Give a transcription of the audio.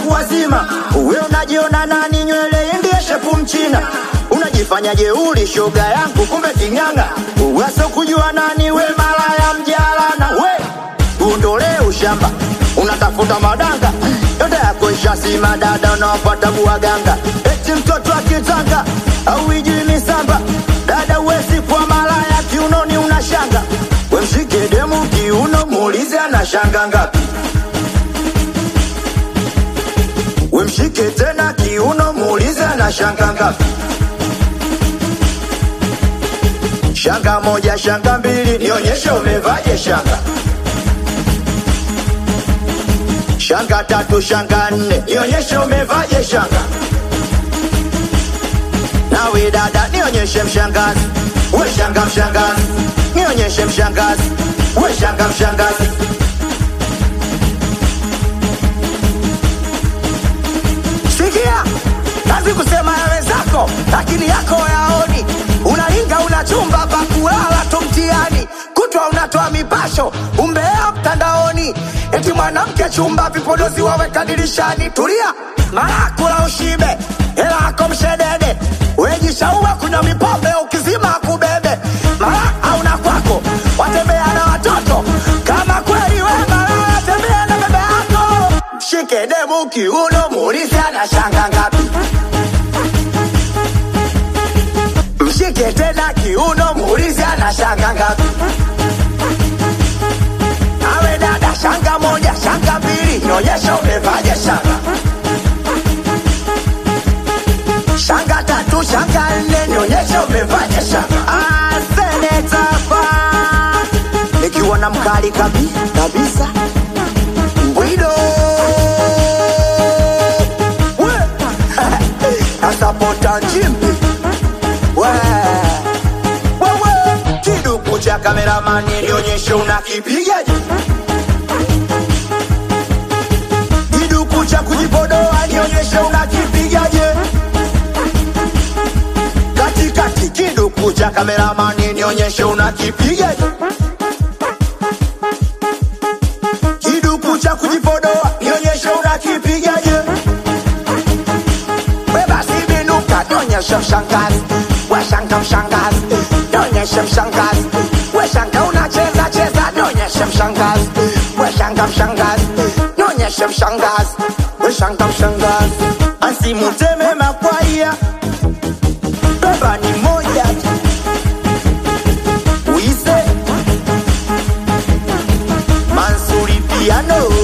watu wazima. Wewe unajiona nani? Nywele ndiye shepu mchina. Unajifanya jeuri shoga yangu kumbe kinganga. Uwaso kujua nani we malaya mjalana. We uondole ushamba, unatafuta madanga. Yote yako ishasima dada unawapata buwaganga. Eti mtoto akitanga au ijui misamba. Dada uwezi kwa malaya kiunoni unashanga. We mshike demu kiuno muulize anashanga ngapi. We mshike tena kiuno muulize anashanga ngapi. Shanga moja shanga mbili nionyeshe umevaje shanga. Shanga tatu shanga nne nionyeshe umevaje shanga. Nawe dada nionyeshe mshangazi. We shanga mshangazi. Nionyeshe mshangazi. We shanga mshangazi. Sikia, kazi kusema ya wenzako lakini yako yaoni. Unalinga unachumba pa kulala tu mtiani. Kutwa unatoa mipasho umbea mtandaoni. Eti mwanamke chumba vipodozi waweka dirishani. Tulia, malakula ushibe, hela hako mshedede. Wejishaua kunywa mipombe ukizima kubebe. Mala hauna kwako, watembea na watoto. Kama kweli we malaya tembea na bebe yako. Mshike demu kiuno muulize anashanga ngapi. Mshike tena kiuno muulize anashanga ngapi. Nawe dada shanga moja shanga mbili nionyesha umevaje shanga. Shanga tatu shanga nne nionyesha umevaje shanga. Seneta fa nikiwa na mkali kabisa Bwido we asapota njimbi we kiduku cha kameramani nionyeshe unakipigaje. Kiduku cha kujipodoa nionyeshe unakipigaje. Katikati kiduku cha kameramani nionyeshe unakipigaje. Kiduku cha kujipodoa nionyeshe unakipigaje. We basi binuka nionyeshe mshangazi. We shanga mshangazi. Nionyeshe mshangazi. We shanga unacheza cheza nionyeshe mshangazi. We shanga mshangazi. Nionyeshe mshangazi. We shanga mshangazi. Asimuteme makwaya. Baba ni moja Wise Mansuri piano.